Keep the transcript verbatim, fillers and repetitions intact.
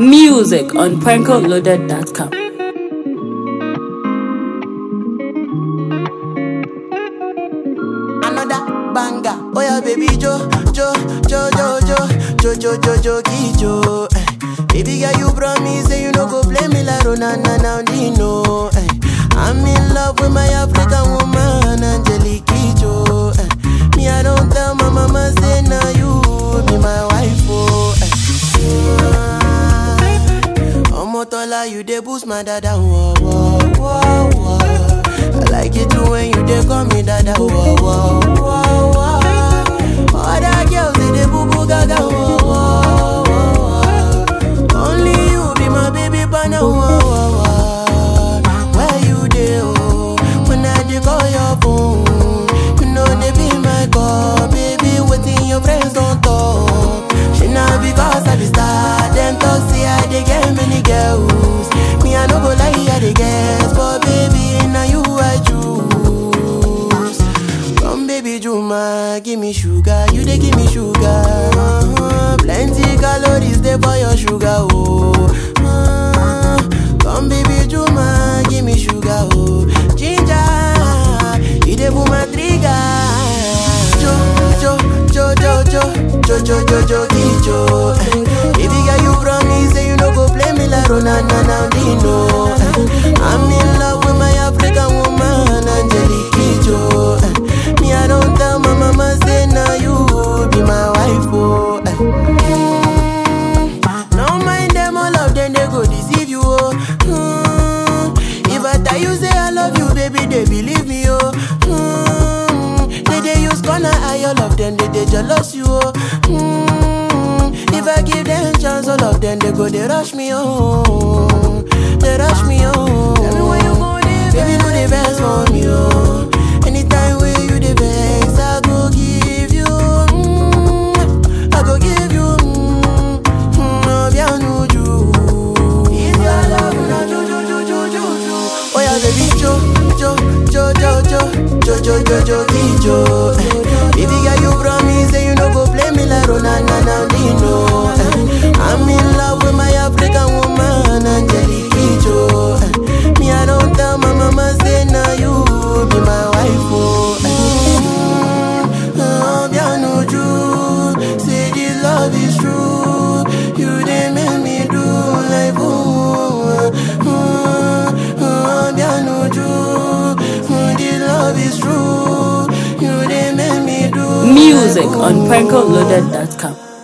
Music on prankle loaded dot com. Another banger, oh yeah, baby Jo, Jo, Jo, Jo, Jo, Jo, Jo, Jo, Jo, Jo, eh. Baby girl, you promise say you no go play me like Ronana now, Dino. Eh. I'm in love with my African woman, Angelique Jo. Eh. Me, I don't tell my mama say now you be my wife, oh. Eh. Omotola, you dey boost my dada, whoa, whoa, whoa, whoa. I like it too when you dey call me dada, whoa, whoa, whoa, whoa. Other girls they dey boo boo gaga, whoa, whoa, whoa. Only you be my baby partner, whoa, whoa, whoa. Where you dey, oh? When I dey call your phone, you know they be my call, baby. Waiting your friends don't talk. She not because I be star, them talk say I dey get many girls. Me I no go lie, I dey guess, but baby now you I choose. Come baby Juma, give me sugar, you dey give me sugar. Uh-huh. Plenty calories there for your sugar, oh. Uh, come baby Juma, give me sugar, oh. Ginger, you dey pull my trigger. Jo, jo, jo, jo, jo, jo, jo, jo, jo, jo. Baby girl, you promise say you no go play me like Ronana now, Dino. I'm in love with my African woman, Angelique Jo. Me, I don't tell my mama say now you be my wife, oh. No mind them, all of them they go deceive you, oh. Mm. If I tell you say I love you, baby, they believe me, oh. Mm. They they use gonna eye, all of them they they jealous you, oh. Mm. If I give them chance, all of them they go they rush me, oh. They rush me, oh. Tell me where you go, baby, do the best for me, oh. Anytime where you the best, I go give you, mm, I go give you, mm, mm, bien nous jou. If your love na jo jo jo jo jo jo. Oh yeah, baby Jo, Jo, Jo, Jo, Jo, Jo, Jo, Jo, Jo, Jo. Baby girl, you promise say you no go play me like Ronana now, Dino. I'm in love with my African woman, Angelique Jo. Me, I don't tell my mama say now you be my wife, oh. Mm, oh, bien nous jou. Say this love is true. You dey make me do like ooh. Mm, oh, bien nous jou. Mm, this love is true. You dey make me do Music like, on prankle loaded dot com.